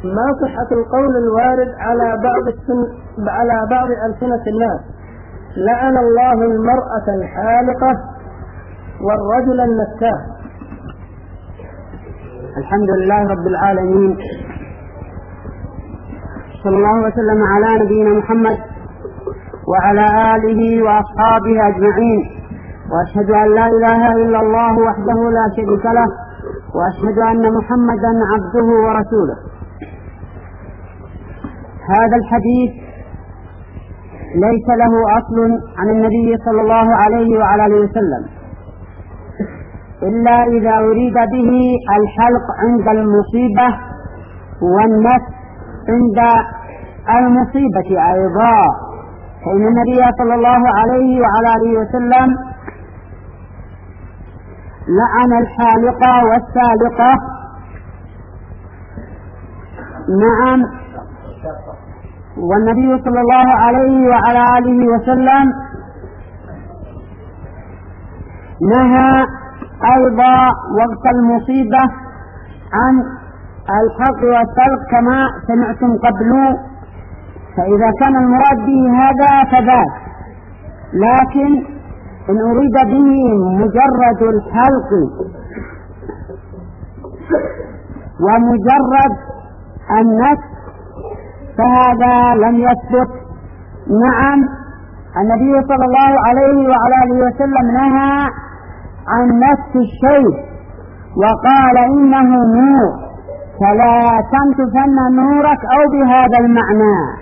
ما صحة القول الوارد على بعض ألسنة الناس: لعن الله المرأة الحالقة والرجل النكاح؟ الحمد لله رب العالمين، صلى الله وسلم على نبينا محمد وعلى آله وأصحابه أجمعين، وأشهد أن لا إله إلا الله وحده لا شريك له، وأشهد أن محمدا عبده ورسوله. هذا الحديث ليس له أصل عن النبي صلى الله عليه وعلى آله وسلم، إلا إذا أريد به الحلق عند المصيبة والنفس عند المصيبة أيضا، فإن النبي صلى الله عليه وعلى آله وسلم لعن الحالقة والسالقة. نعم، والنبي صلى الله عليه وعلى آله وسلم نهى أيضا وقت المصيبة عن الحلق والسلق كما سمعتم قبل، فإذا كان المراد به هذا فذاك، لكن إن أريد به مجرد الحلق ومجرد النفس فهذا لم يثبت. نعم، النبي صلى الله عليه وعلى آله وسلم نهى عن نفس الشيء وقال إنه نور فلا تنتفن نورك، أو بهذا المعنى.